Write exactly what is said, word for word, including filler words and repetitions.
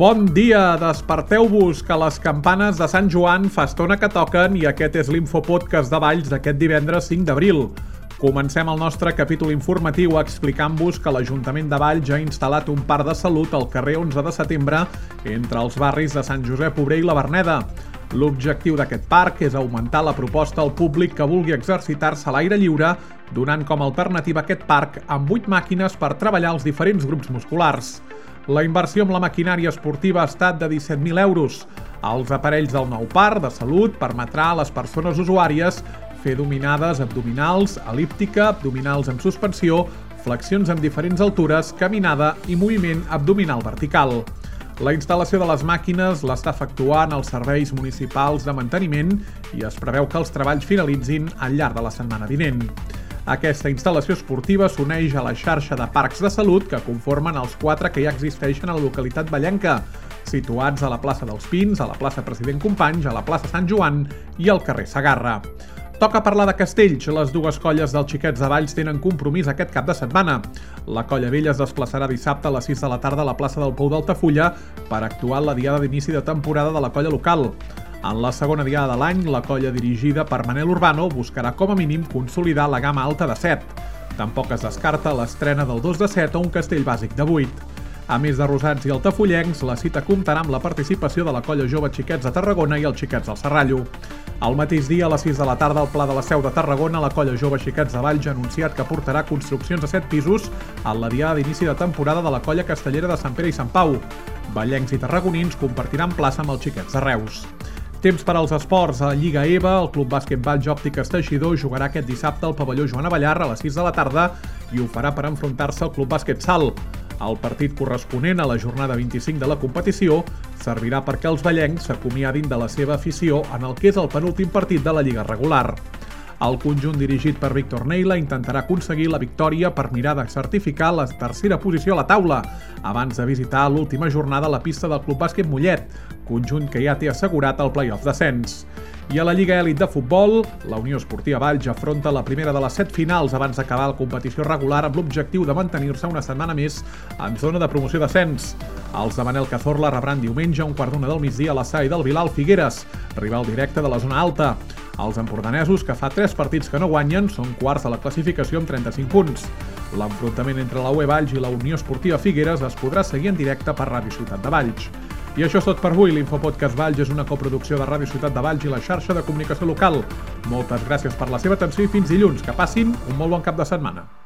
Bon dia, desperteu-vos, que les campanes de Sant Joan fa estona que toquen i aquest és l'Infopodcast de Valls d'aquest divendres cinc d'abril. Comencem el nostre capítol informatiu explicant-vos que l'Ajuntament de Valls ha instal·lat un parc de salut al carrer onze de setembre entre els barris de Sant Josep Obrer i la Verneda. L'objectiu d'aquest parc és augmentar la proposta al públic que vulgui exercitar-se a l'aire lliure, donant com a alternativa aquest parc amb vuit màquines per treballar els diferents grups musculars. La inversió amb la maquinària esportiva ha estat de disset mil euros. Els aparells del nou parc de salut permetrà a les persones usuàries fer dominades abdominals, el·líptica, abdominals en suspensió, flexions en diferents altures, caminada i moviment abdominal vertical. La instal·lació de les màquines l'està efectuant els serveis municipals de manteniment i es preveu que els treballs finalitzin al llarg de la setmana vinent. Aquesta instal·lació esportiva s'uneix a la xarxa de parcs de salut que conformen els quatre que ja existeixen a la localitat vallenca, situats a la plaça dels Pins, a la plaça President Companys, a la plaça Sant Joan i al carrer Segarra. Toca parlar de castells. Les dues colles dels Xiquets de Valls tenen compromís aquest cap de setmana. La colla vella es desplaçarà dissabte a les sis de la tarda a la plaça del Pou d'Altafulla per actuar en la diada d'inici de temporada de la colla local. En la segona diada de l'any, la colla dirigida per Manel Urbano buscarà com a mínim consolidar la gamma alta de set. Tampoc es descarta l'estrena del dos de set o un castell bàsic de vuit. A més de rosats i altafullencs, la cita comptarà amb la participació de la colla jove Xiquets de Tarragona i els Xiquets del Serrallo. El mateix dia, a les sis de la tarda, al Pla de la Seu de Tarragona, la colla jove Xiquets de Valls ha anunciat que portarà construccions a set pisos en la diada d'inici de temporada de la colla castellera de Sant Pere i Sant Pau. Vallencs i tarragonins compartiran plaça amb els Xiquets de Reus. Temps per als esports. A Lliga EVA, el Club Bàsquet Valls Òptiques Teixidor jugarà aquest dissabte al pavelló Joan Avellar a les sis de la tarda i ho farà per enfrontar-se al Club Bàsquet Salt. El partit corresponent a la jornada vint-i-cinc de la competició servirà perquè els vallencs s'acomiadin de la seva afició en el que és el penúltim partit de la Lliga regular. El conjunt dirigit per Víctor Neila intentarà aconseguir la victòria per mirar de certificar la tercera posició a la taula, abans de visitar l'última jornada a la pista del Club Bàsquet Mollet, conjunt que ja té assegurat el play-off d'ascens. I a la Lliga Elit de Futbol, la Unió Esportiva Valls afronta la primera de les set finals abans d'acabar la competició regular amb l'objectiu de mantenir-se una setmana més en zona de promoció d'ascens. Els de Manel Cazorla rebran diumenge a un quart d'una del migdia a la Sai del Vilar al Figueres, rival directe de la zona alta. Els empordanesos, que fa tres partits que no guanyen, són quarts de la classificació amb trenta-cinc punts. L'enfrontament entre la U E Valls i la Unió Esportiva Figueres es podrà seguir en directe per Ràdio Ciutat de Valls. I això és tot per avui. L'Infopodcast Valls és una coproducció de Ràdio Ciutat de Valls i la xarxa de comunicació local. Moltes gràcies per la seva atenció i fins dilluns. Que passin un molt bon cap de setmana.